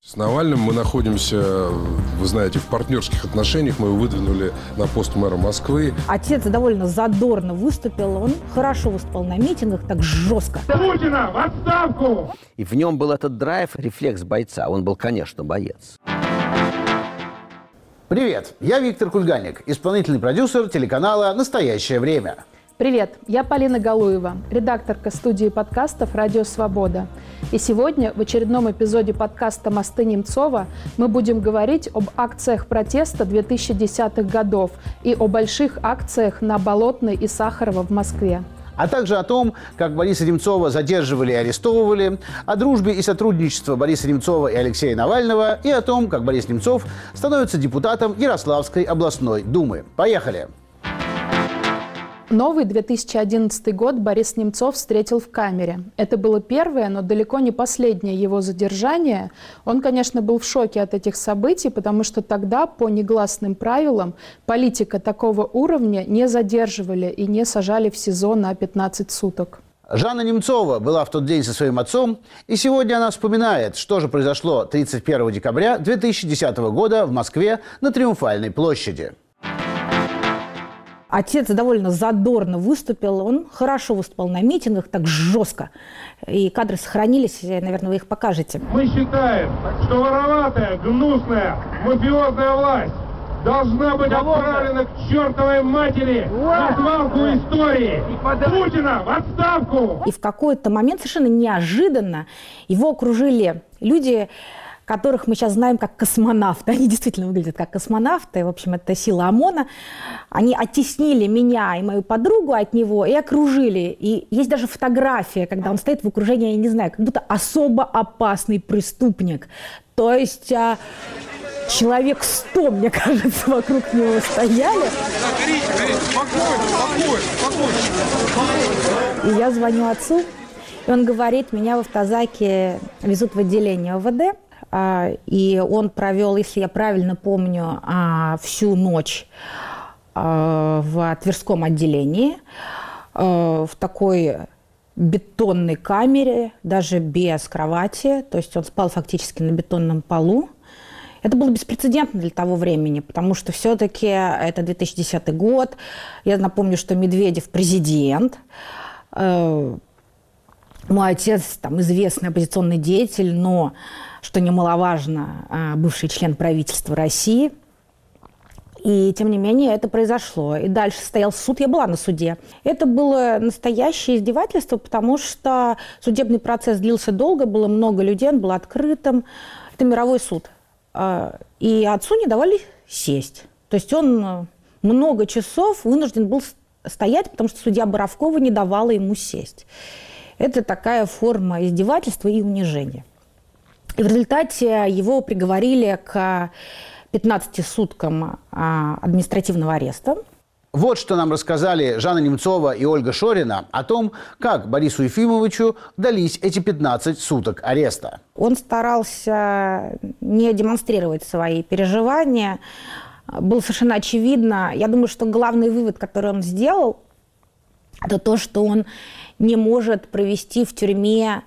С Навальным мы находимся, вы знаете, в партнерских отношениях. Мы его выдвинули на пост мэра Москвы. Отец довольно задорно выступил. Он хорошо выступал на митингах, так жестко. Путина в отставку! И в нем был этот драйв, рефлекс бойца. Он был, конечно, боец. Привет, я Виктор Кульганик, исполнительный продюсер телеканала «Настоящее время». Привет, я Полина Галуева, редакторка студии подкастов «Радио Свобода». И сегодня в очередном эпизоде подкаста «Мосты Немцова» мы будем говорить об акциях протеста 2010-х годов и о больших акциях на Болотной и Сахарова в Москве. А также о том, как Бориса Немцова задерживали и арестовывали, о дружбе и сотрудничестве Бориса Немцова и Алексея Навального и о том, как Борис Немцов становится депутатом Ярославской областной думы. Поехали! Новый 2011 год Борис Немцов встретил в камере. Это было первое, но далеко не последнее его задержание. Он, конечно, был в шоке от этих событий, потому что тогда, по негласным правилам, политика такого уровня не задерживали и не сажали в СИЗО на 15 суток. Жанна Немцова была в тот день со своим отцом, и сегодня она вспоминает, что же произошло 31 декабря 2010 года в Москве на Триумфальной площади. Отец довольно задорно выступил. Он хорошо выступал на митингах, так жестко. И кадры сохранились, наверное, вы их покажете. Мы считаем, что вороватая, гнусная, мафиозная власть должна быть отправлена к чертовой матери на свалку истории. Путина в отставку! И в какой-то момент совершенно неожиданно его окружили люди, которых мы сейчас знаем как космонавты. Они действительно выглядят как космонавты. В общем, это сила ОМОНа. Они оттеснили меня и мою подругу от него и окружили. И есть даже фотография, когда он стоит в окружении, я не знаю, как будто особо опасный преступник. То есть человек 100, мне кажется, вокруг него стояли. И я звоню отцу, и он говорит, меня в автозаке везут в отделение ОВД. И он провел, если я правильно помню, всю ночь в Тверском отделении, в такой бетонной камере, даже без кровати. То есть он спал фактически на бетонном полу. Это было беспрецедентно для того времени, потому что все-таки это 2010 год. Я напомню, что Медведев президент. Мой отец там известный оппозиционный деятель, но, что немаловажно, бывший член правительства России. И, тем не менее, это произошло. И дальше состоялся суд, я была на суде. Это было настоящее издевательство, потому что судебный процесс длился долго, было много людей, он был открытым. Это мировой суд. И отцу не давали сесть. То есть он много часов вынужден был стоять, потому что судья Боровкова не давала ему сесть. Это такая форма издевательства и унижения. И в результате его приговорили к 15 суткам административного ареста. Вот что нам рассказали Жанна Немцова и Ольга Шорина о том, как Борису Ефимовичу дались эти 15 суток ареста. Он старался не демонстрировать свои переживания. Было совершенно очевидно. Я думаю, что главный вывод, который он сделал, это то, что он не может провести в тюрьме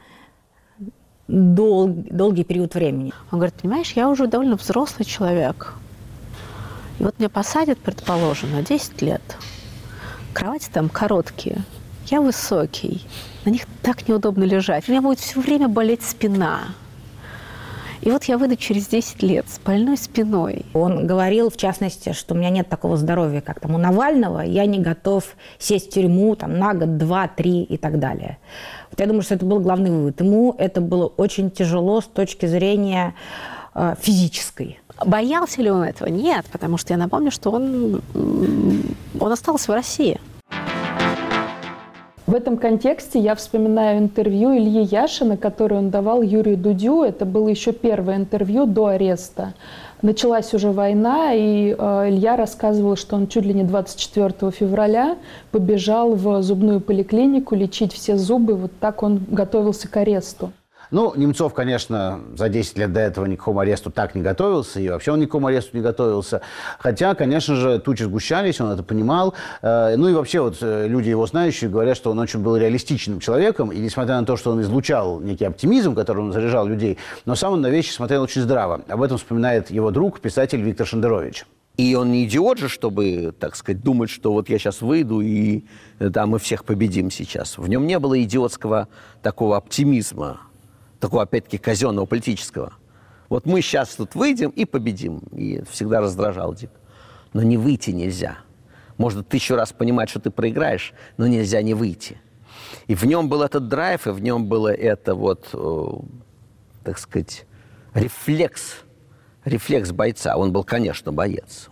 долгий период времени. Он говорит, понимаешь, я уже довольно взрослый человек. И вот меня посадят, предположим, на 10 лет. Кровати там короткие, я высокий, на них так неудобно лежать. У меня будет все время болеть спина. И вот я выйду через 10 лет с больной спиной. Он говорил, в частности, что у меня нет такого здоровья, как там у Навального, я не готов сесть в тюрьму там, на год, 2, 3 и так далее. Вот я думаю, что это был главный вывод. Ему это было очень тяжело с точки зрения физической. Боялся ли он этого? Нет, потому что я напомню, что он остался в России. В этом контексте я вспоминаю интервью Ильи Яшина, которое он давал Юрию Дудю. Это было еще первое интервью до ареста. Началась уже война, и Илья рассказывал, что он чуть ли не 24 февраля побежал в зубную поликлинику лечить все зубы. Вот так он готовился к аресту. Ну, Немцов, конечно, за 10 лет до этого ни к какому аресту так не готовился, и вообще он ни к какому аресту не готовился. Хотя, конечно же, тучи сгущались, он это понимал. Ну и вообще вот люди его знающие говорят, что он очень был реалистичным человеком, и несмотря на то, что он излучал некий оптимизм, которым он заряжал людей, но сам он на вещи смотрел очень здраво. Об этом вспоминает его друг, писатель Виктор Шендерович. И он не идиот же, чтобы, так сказать, думать, что вот я сейчас выйду и да, мы всех победим сейчас. В нем не было идиотского такого оптимизма, такого, опять-таки, казенного, политического. Вот мы сейчас тут выйдем и победим. И всегда раздражал дико. Но не выйти нельзя. Можно 1000 раз понимать, что ты проиграешь, но нельзя не выйти. И в нем был этот драйв, и в нем было это вот, так сказать, рефлекс бойца. Он был, конечно, боец.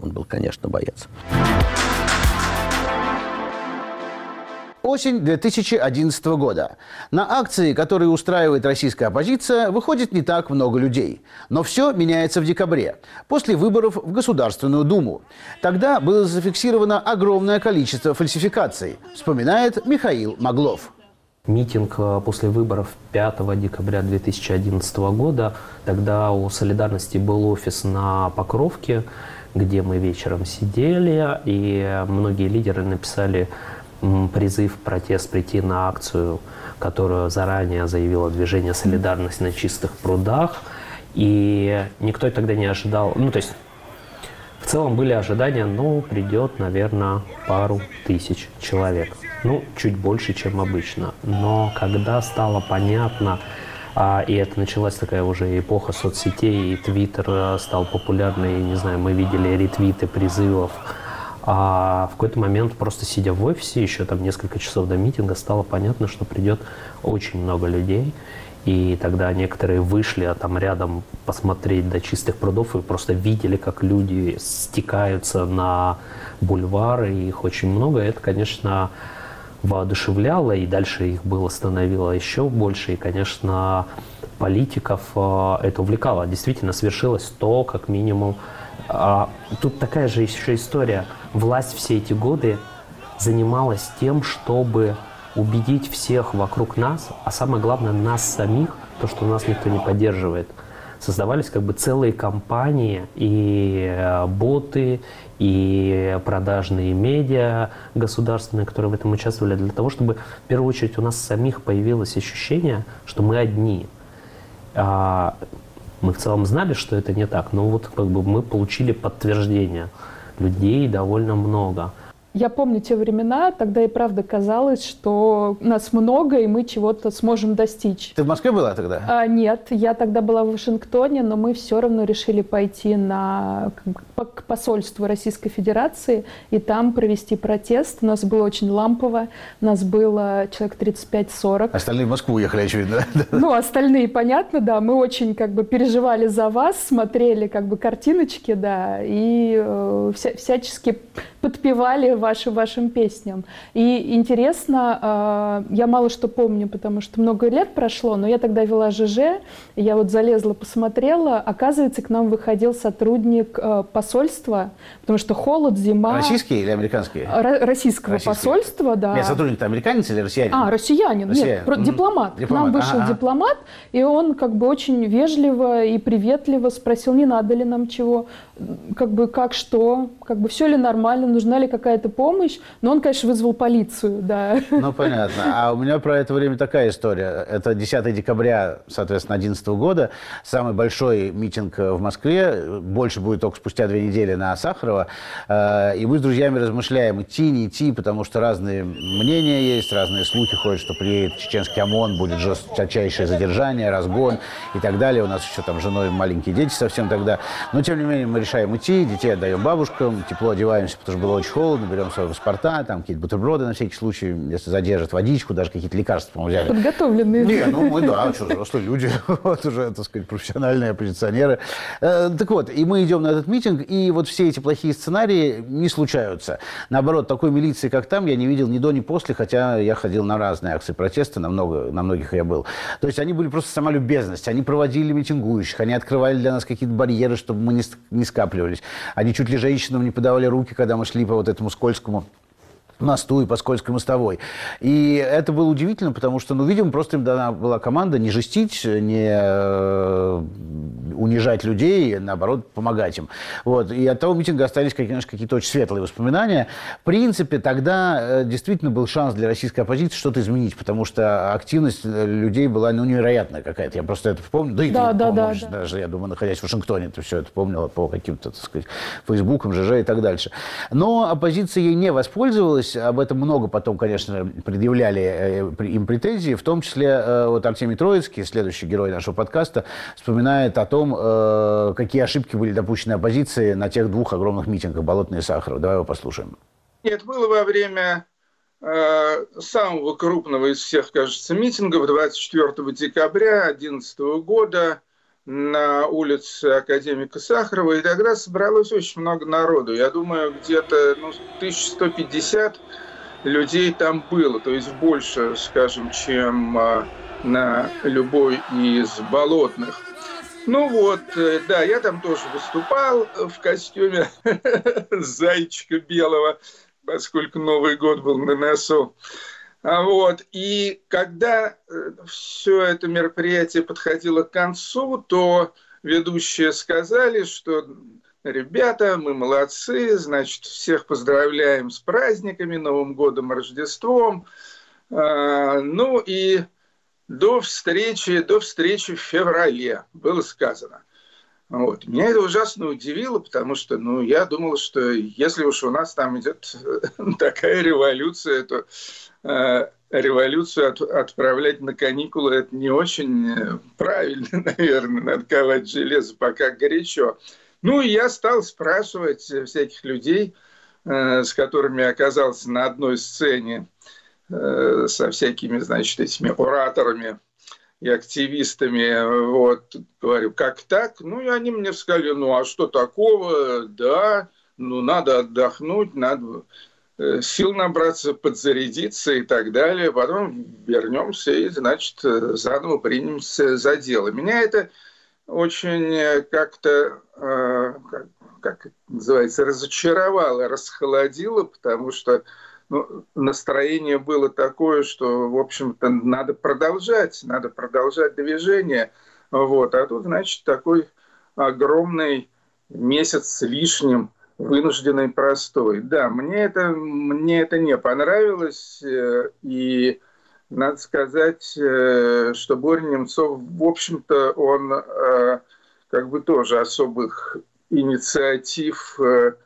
Осень 2011 года. На акции, которые устраивает российская оппозиция, выходит не так много людей. Но все меняется в декабре, после выборов в Государственную Думу. Тогда было зафиксировано огромное количество фальсификаций, вспоминает Михаил Маглов. Митинг после выборов 5 декабря 2011 года. Тогда у «Солидарности» был офис на Покровке, где мы вечером сидели, и многие лидеры написали призыв, протест прийти на акцию, которую заранее заявило движение «Солидарность» на Чистых прудах. И никто тогда не ожидал, ну, то есть в целом были ожидания, ну, придет, наверное, пару тысяч человек. Ну, чуть больше, чем обычно. Но когда стало понятно, и это началась такая уже эпоха соцсетей, и Твиттер стал популярный, не знаю, мы видели ретвиты призывов, а в какой-то момент, просто сидя в офисе, еще там несколько часов до митинга, стало понятно, что придет очень много людей. И тогда некоторые вышли, а там рядом посмотреть до Чистых прудов, и просто видели, как люди стекаются на бульвары, их очень много. Это, конечно, воодушевляло, и дальше их становилось еще больше. И, конечно, политиков это увлекало. Действительно, свершилось то, как минимум. Тут такая же еще история. Власть все эти годы занималась тем, чтобы убедить всех вокруг нас, а самое главное, нас самих, то, что нас никто не поддерживает. Создавались как бы целые компании, и боты, и продажные медиа государственные, которые в этом участвовали, для того, чтобы в первую очередь у нас самих появилось ощущение, что мы одни. Мы в целом знали, что это не так, но вот как бы мы получили подтверждение. Людей довольно много. Я помню те времена, тогда и правда казалось, что нас много, и мы чего-то сможем достичь. Ты в Москве была тогда? Нет, я тогда была в Вашингтоне, но мы все равно решили пойти к посольству Российской Федерации и там провести протест. У нас было очень лампово, нас было человек 35-40. Остальные в Москву уехали, очевидно. Ну, остальные, понятно, да. Мы очень как бы переживали за вас, смотрели как бы картиночки, да, и всячески подпевали вашим песням. И интересно, я мало что помню, потому что много лет прошло, но я тогда вела ЖЖ, я вот залезла, посмотрела, оказывается, к нам выходил сотрудник посольства, потому что холод, зима. Российский или американский? Российского посольства, да. Нет, сотрудник-то американец или россиянин? Россиянин. Нет, дипломат. К нам вышел дипломат, и он как бы очень вежливо и приветливо спросил, не надо ли нам чего, как бы как что, как бы все ли нормально, нужна ли какая-то помощь. Но он, конечно, вызвал полицию, да. Ну, понятно. А у меня про это время такая история. Это 10 декабря, соответственно, 2011 года. Самый большой митинг в Москве. Больше будет только спустя 2 недели на Сахарова. И мы с друзьями размышляем, идти, не идти, потому что разные мнения есть, разные слухи ходят, что приедет чеченский ОМОН, будет жесточайшее задержание, разгон и так далее. У нас еще там с женой маленькие дети совсем тогда. Но, тем не менее, мы решаем идти, детей отдаем бабушкам, тепло одеваемся, потому что было очень холодно, берем свои паспорта, там какие-то бутерброды на всякий случай, если задержат, водичку, даже какие-то лекарства, по-моему, взяли. Подготовленные. Не, ну мы, да, что, взрослые люди, вот уже, так сказать, профессиональные оппозиционеры. Так вот, и мы идем на этот митинг, и вот все эти плохие сценарии не случаются. Наоборот, такой милиции, как там, я не видел ни до, ни после, хотя я ходил на разные акции протеста, на многих я был. То есть они были просто сама любезность, они проводили митингующих, они открывали для нас какие-то барьеры, чтобы мы не скапливались. Они чуть ли женщинам не подавали руки, когда мы шли по вот этому скользкому мосту и по скользкой мостовой. И это было удивительно, потому что, видимо, просто им дана была команда не жестить, не унижать людей, наоборот, помогать им. Вот. И от того митинга остались, конечно, какие-то очень светлые воспоминания. В принципе, тогда действительно был шанс для российской оппозиции что-то изменить, потому что активность людей была, невероятная какая-то. Я просто это помню. Да и ты, даже, я думаю, находясь в Вашингтоне, ты все это помнила по каким-то, так сказать, Фейсбукам, ЖЖ и так дальше. Но оппозиция ей не воспользовалась. Об этом много потом, конечно, предъявляли им претензии. В том числе вот Артемий Троицкий, следующий герой нашего подкаста, вспоминает о том, какие ошибки были допущены оппозиции на тех двух огромных митингах Болотной и Сахарова. Давай его послушаем. Нет, было во время самого крупного из всех, кажется, митингов 24 декабря 2011 года на улице академика Сахарова, и тогда собралось очень много народу. Я думаю, где-то 1150 людей там было, то есть больше, скажем, чем на любой из болотных. Да, я там тоже выступал в костюме зайчика белого, поскольку Новый год был на носу. И когда все это мероприятие подходило к концу, то ведущие сказали, что ребята, мы молодцы, значит, всех поздравляем с праздниками, Новым годом, Рождеством. И до встречи в феврале, было сказано. Меня это ужасно удивило, потому что, я думал, что если уж у нас там идет такая революция, то революцию отправлять на каникулы – это не очень правильно, наверное, надо ковать железо, пока горячо. И я стал спрашивать всяких людей, с которыми оказался на одной сцене, со всякими, значит, этими ораторами и активистами, говорю, как так? И они мне сказали, а что такого? Да, надо отдохнуть, надо сил набраться, подзарядиться и так далее. Потом вернемся и, значит, заново примемся за дело. Меня это очень как-то, как это называется, разочаровало, расхолодило, потому что настроение было такое, что, в общем-то, надо продолжать движение. А тут, значит, такой огромный месяц с лишним вынужденный простой. Да, мне это не понравилось, и надо сказать, что Боря Немцов, в общем-то, он тоже особых инициатив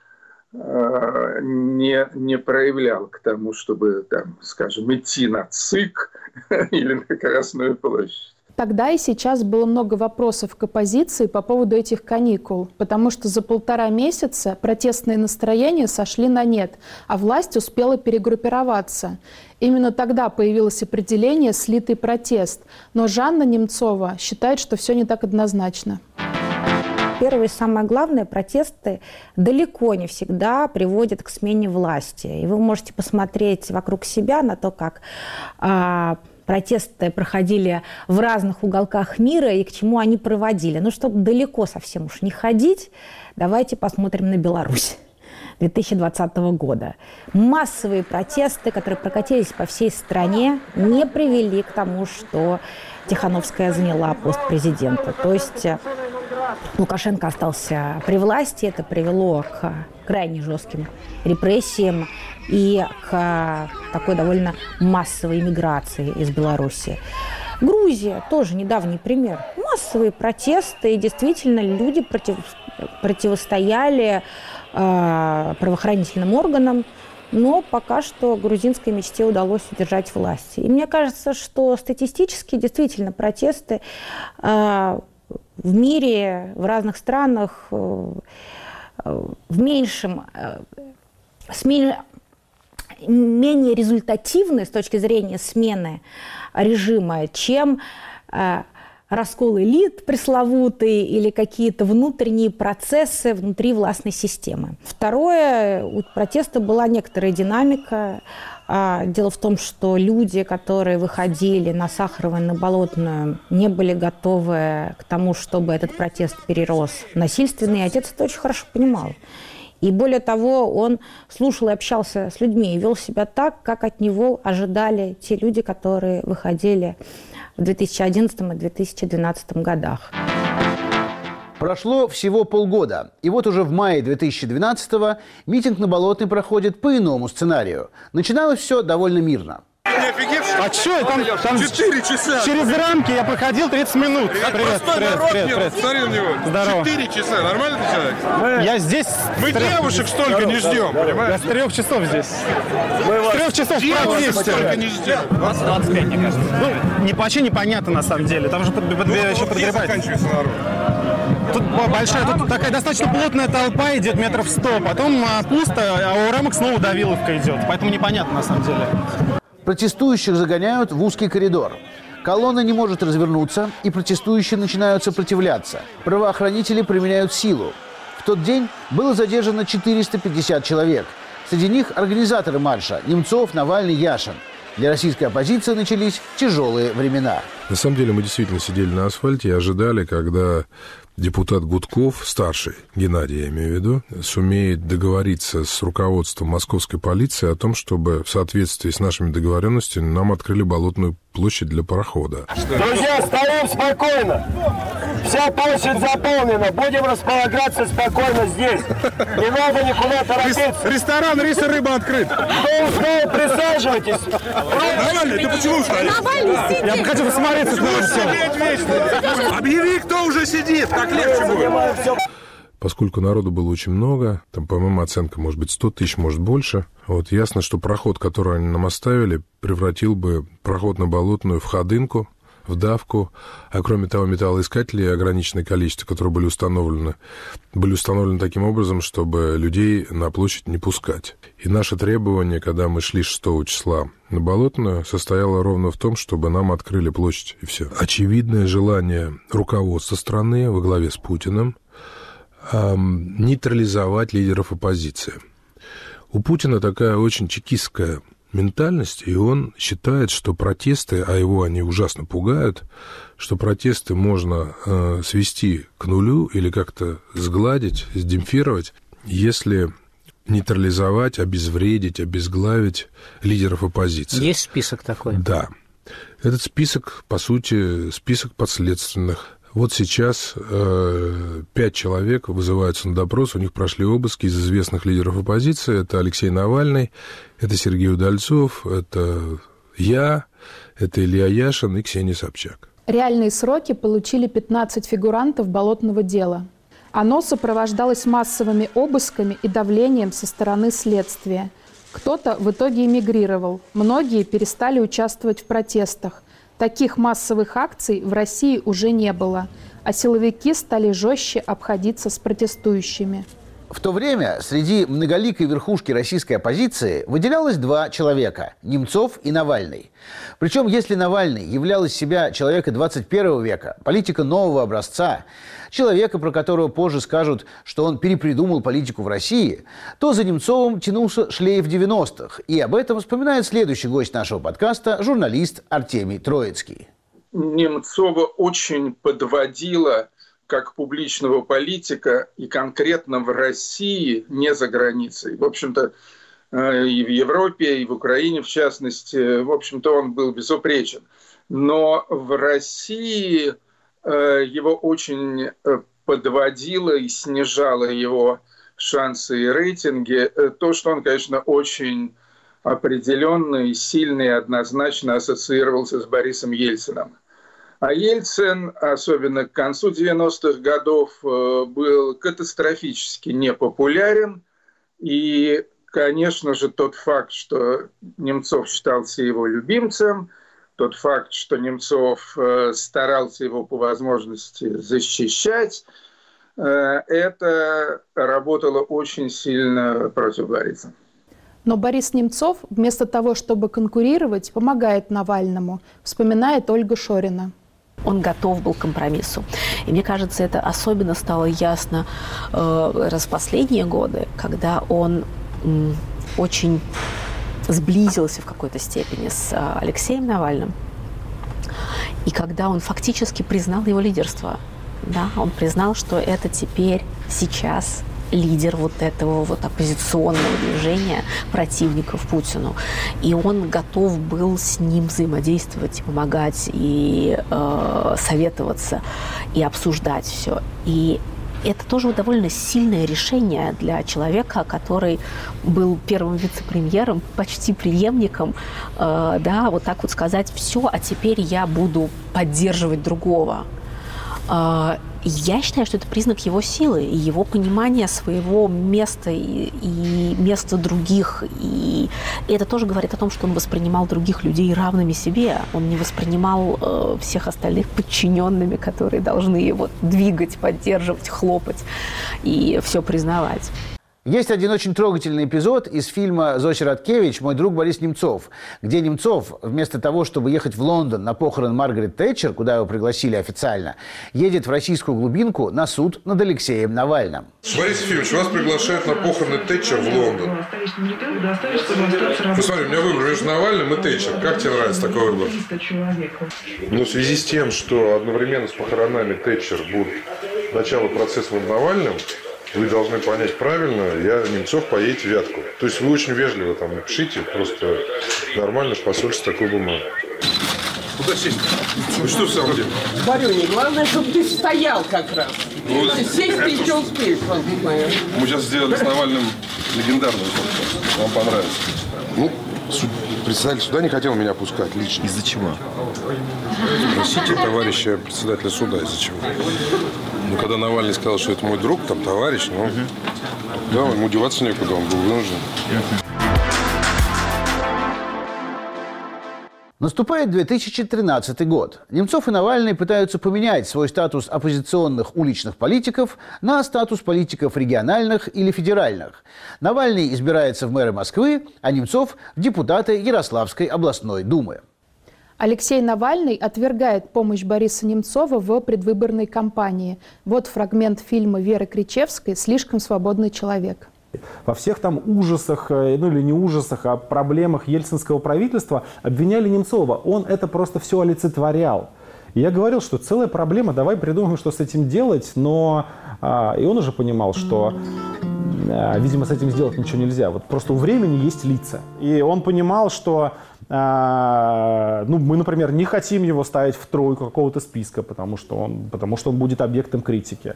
не проявлял к тому, чтобы, скажем, идти на ЦИК или на Красную площадь. Тогда и сейчас было много вопросов к оппозиции по поводу этих каникул, потому что за 1,5 месяца протестные настроения сошли на нет, а власть успела перегруппироваться. Именно тогда появилось определение «слитый протест». Но Жанна Немцова считает, что все не так однозначно. Первое и самое главное, протесты далеко не всегда приводят к смене власти. И вы можете посмотреть вокруг себя на то, как протесты проходили в разных уголках мира и к чему они проводили. Чтобы далеко совсем уж не ходить, давайте посмотрим на Беларусь 2020 года. Массовые протесты, которые прокатились по всей стране, не привели к тому, что Тихановская заняла пост президента. То есть Лукашенко остался при власти, это привело к крайне жестким репрессиям и к такой довольно массовой иммиграции из Беларуси. Грузия тоже недавний пример. Массовые протесты, и действительно люди противостояли правоохранительным органам, но пока что грузинской мечте удалось удержать власть. И мне кажется, что статистически действительно протесты в мире, в разных странах менее результативны с точки зрения смены режима, чем раскол элит пресловутый или какие-то внутренние процессы внутри властной системы. Второе, у протеста была некоторая динамика. Дело в том, что люди, которые выходили на Сахарова и на Болотную, не были готовы к тому, чтобы этот протест перерос в насильственный. Отец это очень хорошо понимал. И более того, он слушал и общался с людьми и вел себя так, как от него ожидали те люди, которые выходили в 2011 и 2012 годах. Прошло всего полгода, и вот уже в мае 2012-го митинг на Болотной проходит по иному сценарию. Начиналось все довольно мирно. А что, там 4 часа. через рамки я проходил 30 минут. Привет. Смотри на него. Здорово. 4 часа. Нормальный ты человек? Я здесь... Мы девушек столько не ждем, понимаешь? Я с 3 часов здесь. С 3 часов Девушек столько не ждем. 25, мне кажется. Ну, вообще непонятно на самом деле. Там же еще подгребать. Заканчивается народ. Тут большая, тут такая достаточно плотная толпа идет метров 100, потом пусто, а у рамок снова давиловка идет. Поэтому непонятно на самом деле. Протестующих загоняют в узкий коридор. Колонна не может развернуться, и протестующие начинают сопротивляться. Правоохранители применяют силу. В тот день было задержано 450 человек. Среди них организаторы марша – Немцов, Навальный, Яшин. Для российской оппозиции начались тяжелые времена. На самом деле мы действительно сидели на асфальте и ожидали, когда депутат Гудков, старший, Геннадий я имею в виду, сумеет договориться с руководством московской полиции о том, чтобы в соответствии с нашими договоренностями нам открыли Болотную площадь для парохода. Друзья, стоим спокойно. Вся площадь заполнена. Будем располагаться спокойно здесь. Не надо никуда торопиться. Ресторан «Рис и рыба» открыт. Кто устал, присаживайтесь. Навальный, ты почему стоишь? Навальный, сидит. Я бы хотел посмотреться на все. Объяви, кто уже сидит, так легче будет. Поскольку народу было очень много, там, по моему оценка, может быть, 100 тысяч, может, больше, вот ясно, что проход, который они нам оставили, превратил бы проход на Болотную в ходынку, в давку, а кроме того, металлоискатели ограниченное количество, которые были установлены таким образом, чтобы людей на площадь не пускать. И наше требование, когда мы шли 6 числа на Болотную, состояло ровно в том, чтобы нам открыли площадь, и все. Очевидное желание руководства страны во главе с Путиным нейтрализовать лидеров оппозиции. У Путина такая очень чекистская ментальность, и он считает, что протесты, а его они ужасно пугают, что протесты можно свести к нулю или как-то сгладить, сдемпфировать, если нейтрализовать, обезвредить, обезглавить лидеров оппозиции. Есть список такой? Да. Этот список, по сути, список подследственных. Вот сейчас 5 человек вызываются на допрос, у них прошли обыски из известных лидеров оппозиции. Это Алексей Навальный, это Сергей Удальцов, это я, это Илья Яшин и Ксения Собчак. Реальные сроки получили 15 фигурантов болотного дела. Оно сопровождалось массовыми обысками и давлением со стороны следствия. Кто-то в итоге эмигрировал, многие перестали участвовать в протестах. Таких массовых акций в России уже не было, а силовики стали жестче обходиться с протестующими. В то время среди многоликой верхушки российской оппозиции выделялось 2 человека – Немцов и Навальный. Причем, если Навальный являл из себя человека 21 века, политика нового образца, человека, про которого позже скажут, что он перепридумал политику в России, то за Немцовым тянулся шлейф 90-х. И об этом вспоминает следующий гость нашего подкаста – журналист Артемий Троицкий. Немцова очень подводила как публичного политика и конкретно в России, не за границей. В общем-то, и в Европе, и в Украине, в частности, в общем-то, он был безупречен. Но в России его очень подводило и снижало его шансы и рейтинги то, что он, конечно, очень определенно и сильно и однозначно ассоциировался с Борисом Ельциным. А Ельцин, особенно к концу 90-х годов, был катастрофически непопулярен. И, конечно же, тот факт, что Немцов считался его любимцем, тот факт, что Немцов старался его по возможности защищать, это работало очень сильно против Бориса. Но Борис Немцов, вместо того, чтобы конкурировать, помогает Навальному, вспоминает Ольга Шорина. Он готов был к компромиссу. И мне кажется, это особенно стало ясно в последние годы, когда он очень сблизился в какой-то степени с Алексеем Навальным. И когда он фактически признал его лидерство. Да, он признал, что это теперь, сейчас лидер вот этого вот оппозиционного движения противников Путину. И он готов был с ним взаимодействовать, и помогать, и советоваться, и обсуждать все. И это тоже довольно сильное решение для человека, который был первым вице-премьером, почти преемником, да, вот так вот сказать: все, а теперь я буду поддерживать другого. Я считаю, что это признак его силы и его понимания своего места и места других. И это тоже говорит о том, что он воспринимал других людей равными себе. Он не воспринимал всех остальных подчиненными, которые должны его двигать, поддерживать, хлопать и все признавать. Есть один очень трогательный эпизод из фильма Зоси Радкевич «Мой друг Борис Немцов», где Немцов, вместо того, чтобы ехать в Лондон на похороны Маргарет Тэтчер, куда его пригласили официально, едет в российскую глубинку на суд над Алексеем Навальным. Борис Ефимович, вас приглашают на похороны Тэтчер в Лондон. Посмотри, у меня выбор между Навальным и Тэтчер. Как тебе нравится такой выбор? Ну, в связи с тем, что одновременно с похоронами Тэтчер будет начало процесса над Навальным, вы должны понять правильно, Немцов поедет в Вятку. То есть вы очень вежливо там напишите, просто нормально в посольстве такую бумагу. Куда сесть? Ну что в самом деле? Борюня, главное, чтобы ты стоял как раз. Ну, сесть ты еще успеешь, мы сейчас сделали с Навальным легендарную фотку. Вам понравится. Ну, председатель суда не хотел меня пускать лично. Из-за чего? Спросите товарища председателя суда, из-за чего. Ну, когда Навальный сказал, что это мой друг, там, товарищ, ну, да, ему деваться некуда, он был вынужден. Наступает 2013 год. Немцов и Навальный пытаются поменять свой статус оппозиционных уличных политиков на статус политиков региональных или федеральных. Навальный избирается в мэры Москвы, а Немцов – в депутаты Ярославской областной думы. Алексей Навальный отвергает помощь Бориса Немцова в предвыборной кампании. Вот фрагмент фильма Веры Кричевской «Слишком свободный человек». Во всех там ужасах, ну или не ужасах, а проблемах ельцинского правительства обвиняли Немцова. Он это просто все олицетворял. И я говорил, что целая проблема, давай придумаем, что с этим делать, но и он уже понимал, что, видимо, с этим сделать ничего нельзя. Вот просто у времени есть лица. И он понимал, что ну, мы, например, не хотим его ставить в тройку какого-то списка, потому что он будет объектом критики.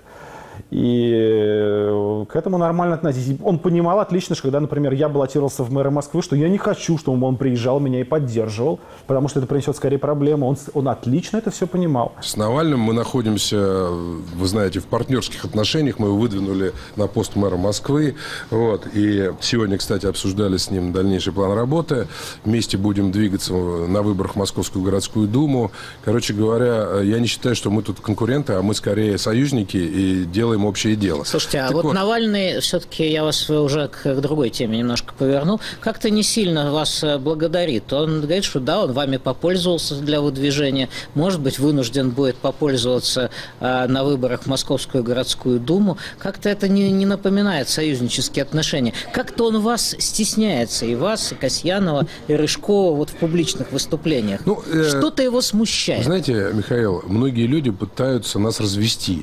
И к этому нормально относиться. Он понимал отлично, что когда, например, я баллотировался в мэра Москвы, что я не хочу, чтобы он приезжал, меня и поддерживал, потому что это принесет скорее проблемы. Он отлично это все понимал. С Навальным мы находимся, вы знаете, в партнерских отношениях. Мы его выдвинули на пост мэра Москвы. Вот. И сегодня, кстати, обсуждали с ним дальнейший план работы. Вместе будем двигаться на выборах в Московскую городскую думу. Короче говоря, я не считаю, что мы тут конкуренты, а мы скорее союзники и делаем общее дело. Слушайте, а вот Навальный, все-таки я вас уже к другой теме немножко поверну, как-то не сильно вас благодарит. Он говорит, что да, он вами попользовался для выдвижения, может быть, вынужден будет попользоваться на выборах в Московскую городскую думу. Как-то это не напоминает союзнические отношения. Как-то он вас стесняется, и вас, и Касьянова, и Рыжкова вот в публичных выступлениях. Ну, что-то его смущает. Знаете, Михаил, многие люди пытаются нас развести.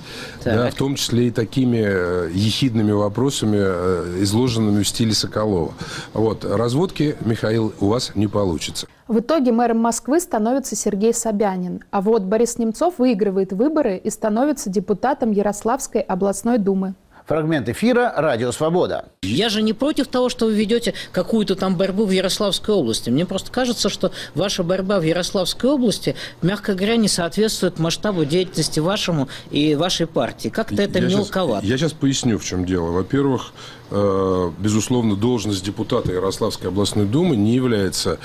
Да, в том числе и такими ехидными вопросами, изложенными в стиле Соколова. Вот. Разводки, Михаил, у вас не получится. В итоге мэром Москвы становится Сергей Собянин. А вот Борис Немцов выигрывает выборы и становится депутатом Ярославской областной думы. Фрагмент эфира «Радио Свобода». Я же не против того, что вы ведете какую-то там борьбу в Ярославской области. Мне просто кажется, что ваша борьба в Ярославской области, мягко говоря, не соответствует масштабу деятельности вашему и вашей партии. Как-то это мелковато. Я сейчас поясню, в чем дело. Во-первых, безусловно, должность депутата Ярославской областной думы не является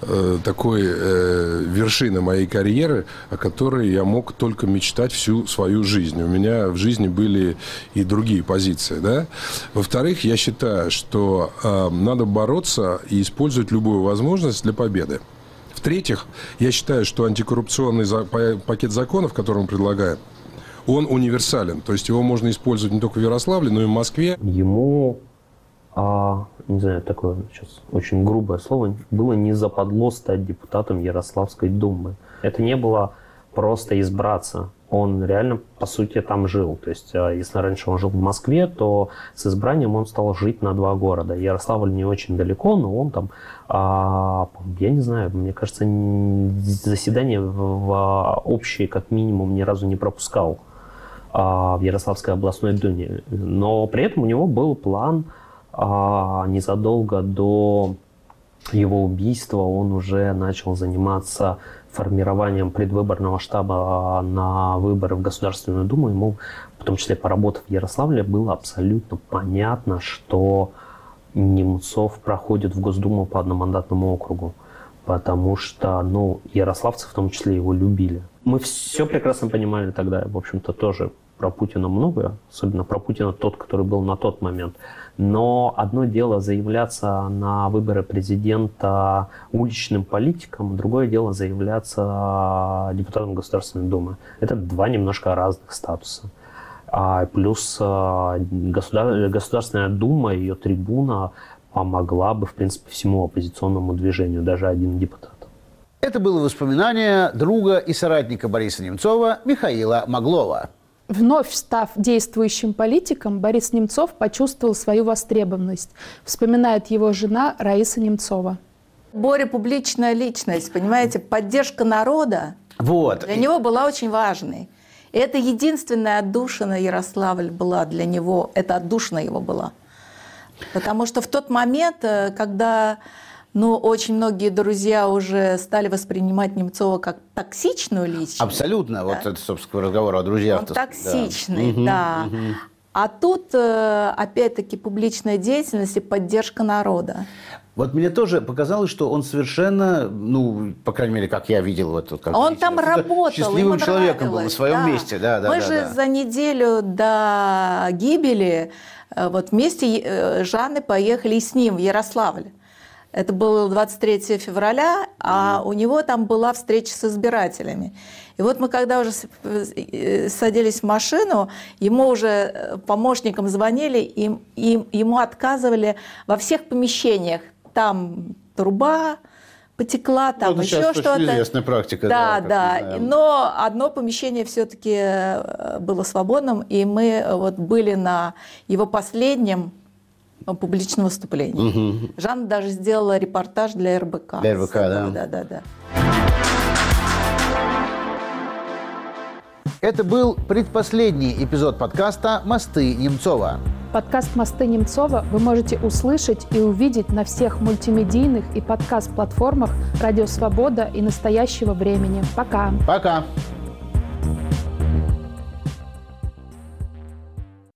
такой вершиной моей карьеры, о которой я мог только мечтать всю свою жизнь. У меня в жизни были и другие позиции. Да? Во-вторых, я считаю, что надо бороться и использовать любую возможность для победы. В-третьих, я считаю, что антикоррупционный пакет законов, который мы предлагаем, он универсален. То есть его можно использовать не только в Ярославле, но и в Москве. Ему, не знаю, такое сейчас очень грубое слово, было не западло стать депутатом Ярославской думы. Это не было просто избраться. Он реально, по сути, там жил. То есть, если раньше он жил в Москве, то с избранием он стал жить на 2 города. Ярославль не очень далеко, но он там, я не знаю, мне кажется, заседания в общие, как минимум, ни разу не пропускал в Ярославской областной думе. Но при этом у него был план незадолго до его убийства. Он уже начал заниматься формированием предвыборного штаба на выборы в Государственную Думу. Ему, в том числе поработав в Ярославле, было абсолютно понятно, что Немцов проходит в Госдуму по одномандатному округу. Потому что, ярославцы в том числе его любили. Мы все прекрасно понимали тогда, в общем-то, тоже про Путина много, особенно про Путина тот, который был на тот момент. Но одно дело заявляться на выборы президента уличным политиком, другое дело заявляться депутатом Государственной Думы. Это 2 немножко разных статуса. Плюс Государственная Дума, ее трибуна помогла бы, в принципе, всему оппозиционному движению, даже один депутат. Это было воспоминание друга и соратника Бориса Немцова Михаила Маглова. Вновь став действующим политиком, Борис Немцов почувствовал свою востребованность, вспоминает его жена Раиса Немцова. Боря публичная личность, понимаете, поддержка народа для него была очень важной. И это единственная отдушина Ярославль была для него, это отдушина его была. Потому что в тот момент, когда очень многие друзья уже стали воспринимать Немцова как токсичную личность. Абсолютно. Да? Вот это, собственно, разговор о друзьях. Он токсичный, да. А тут, опять-таки, публичная деятельность и поддержка народа. Вот мне тоже показалось, что он совершенно, по крайней мере, как я видел, он там работал, счастливым человеком был на своем месте. Мы же за неделю до гибели вместе Жанны поехали и с ним в Ярославль. Это было 23 февраля, а у него там была встреча с избирателями. И вот мы, когда уже садились в машину, ему уже помощникам звонили, ему отказывали во всех помещениях. Там труба потекла, там еще что-то. Это известная практика. Да. Но одно помещение все-таки было свободным, и мы были на его последнем публичном выступлении. Жанна даже сделала репортаж для РБК. Для РБК, да. Да. Это был предпоследний эпизод подкаста «Мосты Немцова». Подкаст «Мосты Немцова» вы можете услышать и увидеть на всех мультимедийных и подкаст-платформах «Радио Свобода» и «Настоящего времени». Пока! Пока!